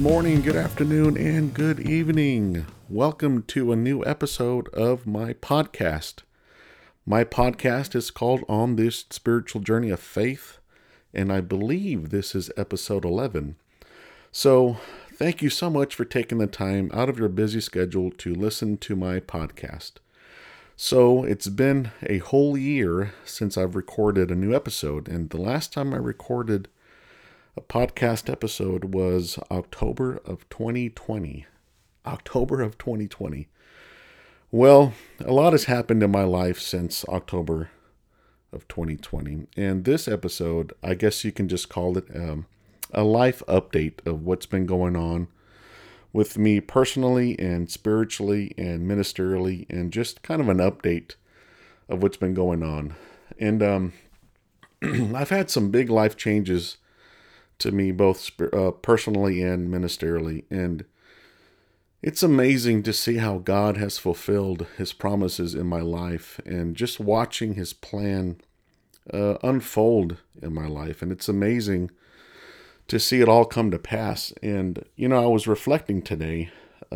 morning, good afternoon, and good evening. Welcome to a new episode of my podcast. My podcast is called On This Spiritual Journey of Faith, and I believe this is episode 11. So, thank you so much for taking the time out of your busy schedule to listen to my podcast. So, it's been a whole year since I've recorded a new episode, and the last time I recorded a podcast episode was October of 2020. October of 2020. Well, a lot has happened in my life since October of 2020. And this episode, I guess you can just call it a life update of what's been going on with me personally and spiritually and ministerially, and just kind of an update of what's been going on. And I've had some big life changes to me, both personally and ministerially. And it's amazing to see how God has fulfilled his promises in my life, and just watching his plan unfold in my life. And it's amazing to see it all come to pass. And, I was reflecting today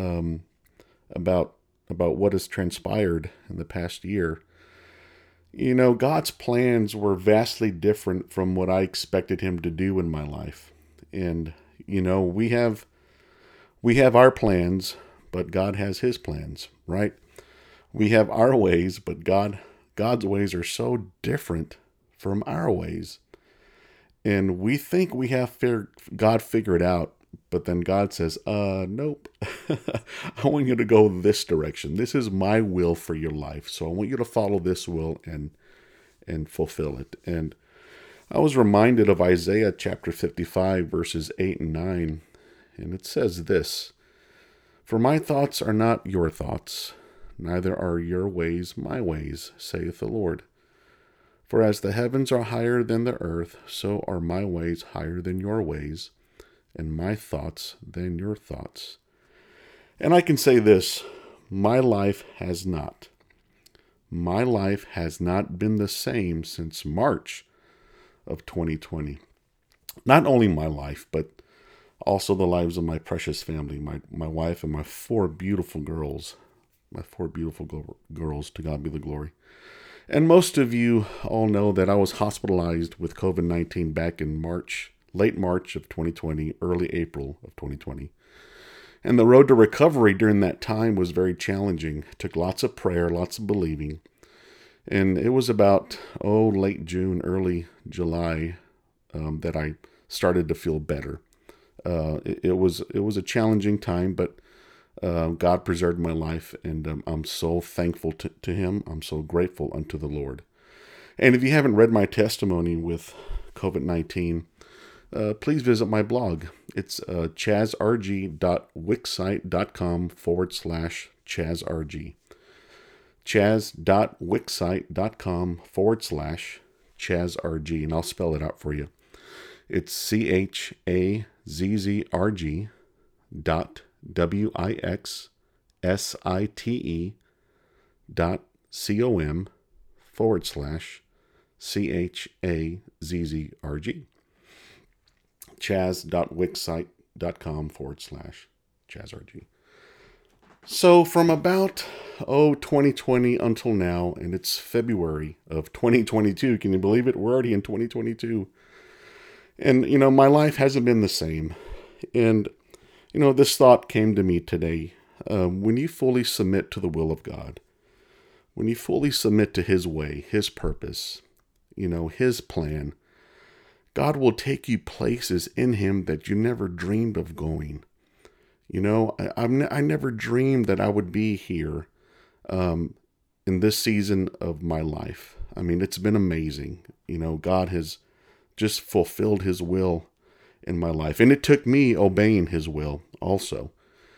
about what has transpired in the past year. God's plans were vastly different from what I expected him to do in my life. And, we have our plans, but God has his plans, right? We have our ways, but God's ways are so different from our ways. And we think we have God figured out, but then God says, nope, I want you to go this direction. This is my will for your life. So I want you to follow this will and fulfill it. And I was reminded of Isaiah chapter 55, verses 8 and 9. And it says this: "For my thoughts are not your thoughts, neither are your ways my ways, saith the Lord. For as the heavens are higher than the earth, so are my ways higher than your ways, and my thoughts than your thoughts." And I can say this: my life has not. My life has not been the same since March of 2020. Not only my life, but also the lives of my precious family, my wife and my four beautiful girls. My four beautiful girls, to God be the glory. And most of you all know that I was hospitalized with COVID-19 back in late March of 2020, early April of 2020. And the road to recovery during that time was very challenging. It took lots of prayer, lots of believing. And it was about, late June, early July, that I started to feel better. It was a challenging time, but God preserved my life, and I'm so thankful to him. I'm so grateful unto the Lord. And if you haven't read my testimony with COVID-19, please visit my blog. It's chazrg.wixsite.com/chazrg. chaz.wixsite.com/chazrg. And I'll spell it out for you. It's CHAZZRG.wixsite.com/chazrg. chaz.wixsite.com/chazrg. So from about 2020 until now, and it's February of 2022. Can you believe it? We're already in 2022. And, my life hasn't been the same. And, this thought came to me today. When you fully submit to the will of God, when you fully submit to his way, his purpose, his plan, God will take you places in him that you never dreamed of going. I never dreamed that I would be here in this season of my life. I mean, it's been amazing. God has just fulfilled his will in my life. And it took me obeying his will also.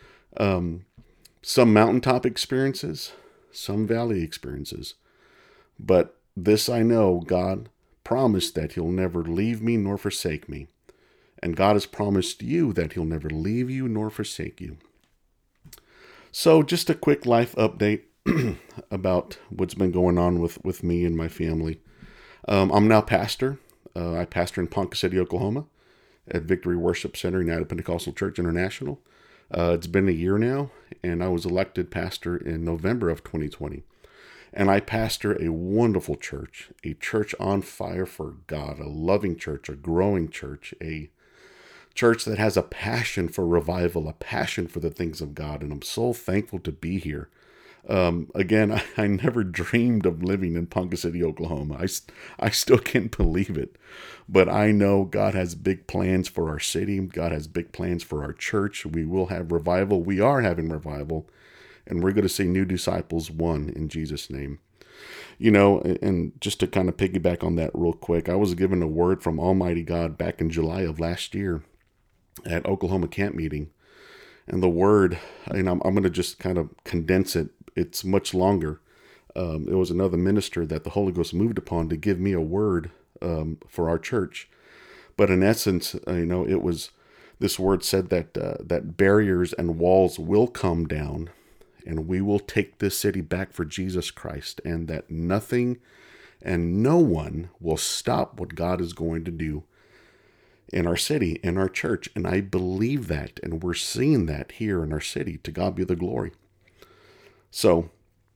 Some mountaintop experiences, some valley experiences. But this I know, God promised that he'll never leave me nor forsake me. And God has promised you that he'll never leave you nor forsake you. So just a quick life update about what's been going on with me and my family. I'm now pastor. I pastor in Ponca City, Oklahoma. at Victory Worship Center, United Pentecostal Church International. It's been a year now, and I was elected pastor in November of 2020. And I pastor a wonderful church, a church on fire for God, a loving church, a growing church, a church that has a passion for revival, a passion for the things of God. And I'm so thankful to be here. Again, I never dreamed of living in Ponca City, Oklahoma. I still can't believe it. But I know God has big plans for our city. God has big plans for our church. We will have revival. We are having revival. And we're going to see new disciples won in Jesus' name. You know, and just to kind of piggyback on that real quick, I was given a word from Almighty God back in July of last year at Oklahoma camp meeting. And the word, and I'm going to just kind of condense it. It's much longer. It was another minister that the Holy Ghost moved upon to give me a word for our church. But in essence, it was, this word said that barriers and walls will come down, and we will take this city back for Jesus Christ, and that nothing and no one will stop what God is going to do in our city, in our church. And I believe that, and we're seeing that here in our city. To God be the glory. So,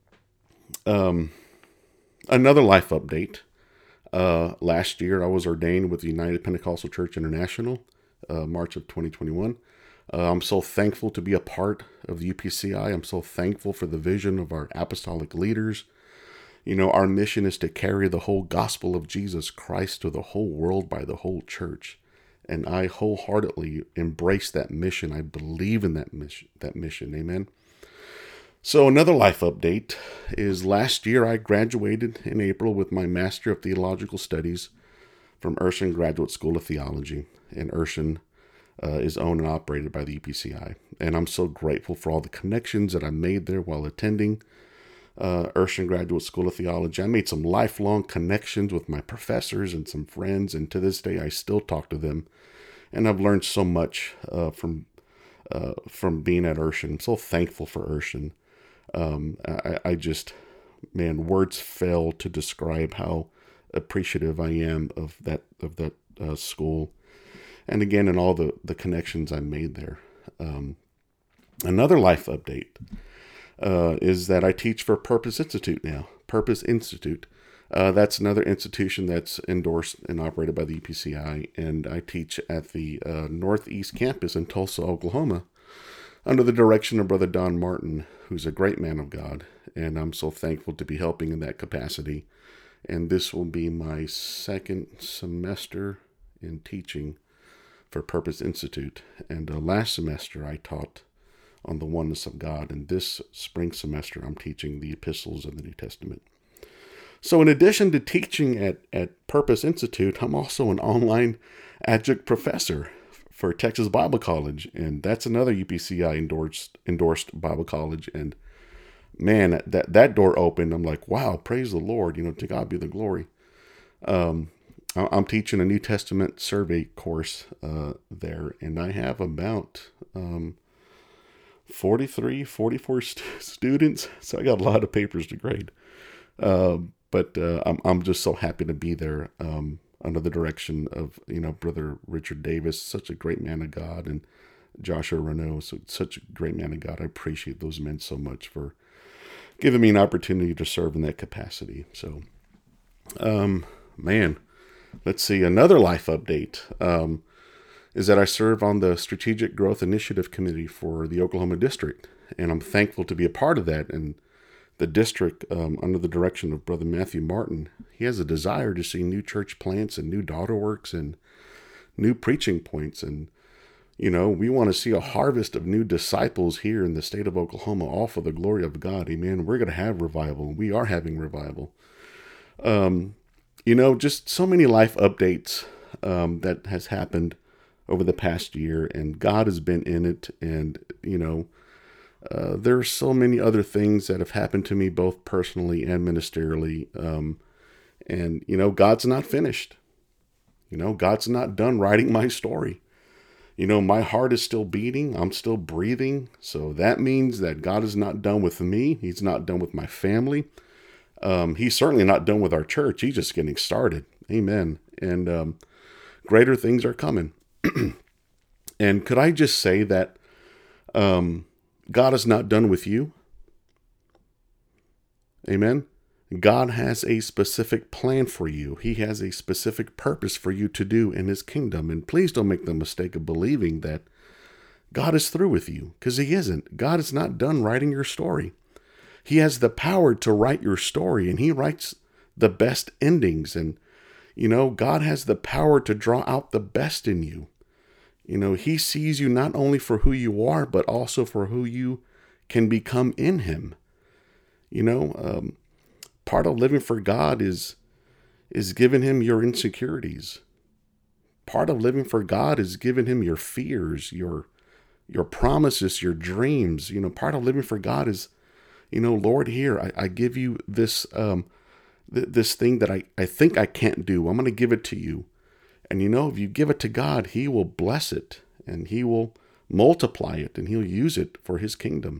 another life update. Last year, I was ordained with the United Pentecostal Church International, March of 2021. I'm so thankful to be a part of the UPCI. I'm so thankful for the vision of our apostolic leaders. You know, our mission is to carry the whole gospel of Jesus Christ to the whole world by the whole church. And I wholeheartedly embrace that mission. I believe in that mission. Amen. So another life update is last year I graduated in April with my Master of Theological Studies from Urshan Graduate School of Theology. And Urshan is owned and operated by the UPCI. And I'm so grateful for all the connections that I made there while attending Urshan Graduate School of Theology. I made some lifelong connections with my professors and some friends, and to this day I still talk to them. And I've learned so much from being at Urshan. I'm so thankful for Urshan. I just, man, words fail to describe how appreciative I am of that school, and again, in all the connections I made there. Another life update is that I teach for Purpose Institute now. Purpose Institute. That's another institution that's endorsed and operated by the UPCI, and I teach at the Northeast campus in Tulsa, Oklahoma, under the direction of Brother Don Martin, who's a great man of God, and I'm so thankful to be helping in that capacity. And this will be my second semester in teaching for Purpose Institute. And last semester I taught on the oneness of God, and this spring semester I'm teaching the epistles of the New Testament. So in addition to teaching at Purpose Institute, I'm also an online adjunct professor for Texas Bible College, and that's another UPCI endorsed Bible college. And man, that door opened. I'm like, wow, praise the Lord. To God be the glory. I'm teaching a New Testament survey course there, and I have about 44 students. So I got a lot of papers to grade. But I'm just so happy to be there. Under the direction of, Brother Richard Davis, such a great man of God, and Joshua Renault, such a great man of God. I appreciate those men so much for giving me an opportunity to serve in that capacity. So, man, let's see. Another life update is that I serve on the Strategic Growth Initiative Committee for the Oklahoma District, and I'm thankful to be a part of that. And the district, under the direction of Brother Matthew Martin, he has a desire to see new church plants and new daughter works and new preaching points. And, we want to see a harvest of new disciples here in the state of Oklahoma, all for the glory of God. Amen. We're going to have revival, and we are having revival. Just so many life updates that has happened over the past year, and God has been in it. And, there are so many other things that have happened to me, both personally and ministerially. And, God's not finished. God's not done writing my story. My heart is still beating. I'm still breathing. So that means that God is not done with me. He's not done with my family. He's certainly not done with our church. He's just getting started. Amen. And greater things are coming. And could I just say that God is not done with you? Amen. God has a specific plan for you. He has a specific purpose for you to do in his kingdom. And please don't make the mistake of believing that God is through with you, because he isn't. God is not done writing your story. He has the power to write your story, and he writes the best endings. And, God has the power to draw out the best in you. He sees you not only for who you are, but also for who you can become in him. Part of living for God is giving him your insecurities. Part of living for God is giving him your fears, your promises, your dreams. Part of living for God is, Lord, here, I give you this, this thing that I think I can't do. I'm going to give it to you. And if you give it to God, he will bless it and he will multiply it and he'll use it for his kingdom.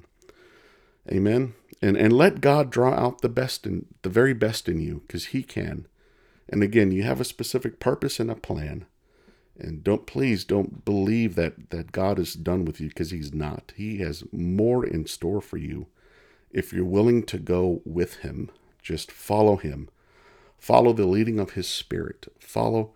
Amen. And let God draw out the very best in you, because he can. And again, you have a specific purpose and a plan. And please don't believe that God is done with you, because he's not. He has more in store for you. If you're willing to go with him, just follow him. Follow the leading of his Spirit. Follow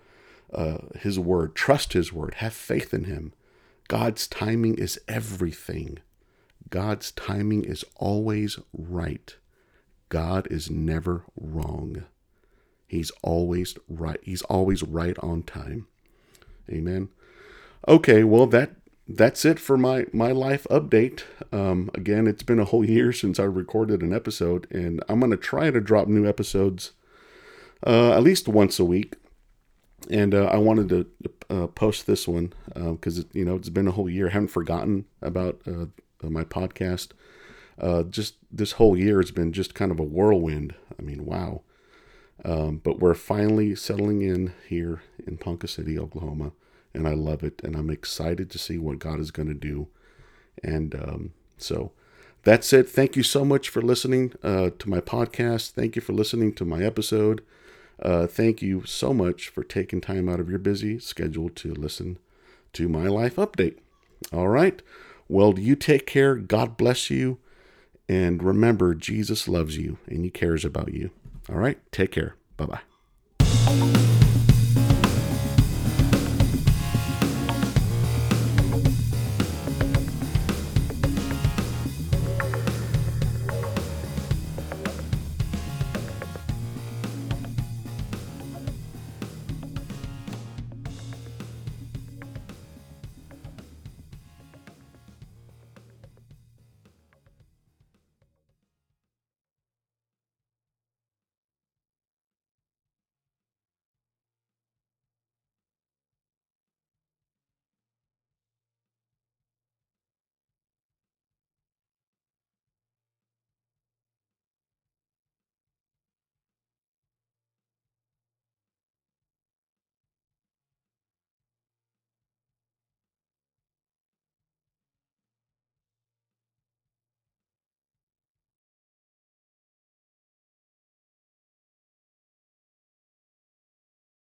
his word. Trust his word. Have faith in him. God's timing is everything. God's timing is always right. God is never wrong. He's always right. He's always right on time. Amen. Okay, well, that's it for my life update. Again, it's been a whole year since I recorded an episode, and I'm going to try to drop new episodes at least once a week. And I wanted to post this one because it's been a whole year. I haven't forgotten about my podcast. Just this whole year has been just kind of a whirlwind. I mean, wow. But we're finally settling in here in Ponca City, Oklahoma, and I love it. And I'm excited to see what God is going to do. And so that's it. Thank you so much for listening to my podcast. Thank you for listening to my episode. Thank you so much for taking time out of your busy schedule to listen to my life update. All right. Well, you take care. God bless you. And remember, Jesus loves you and he cares about you. All right. Take care. Bye-bye.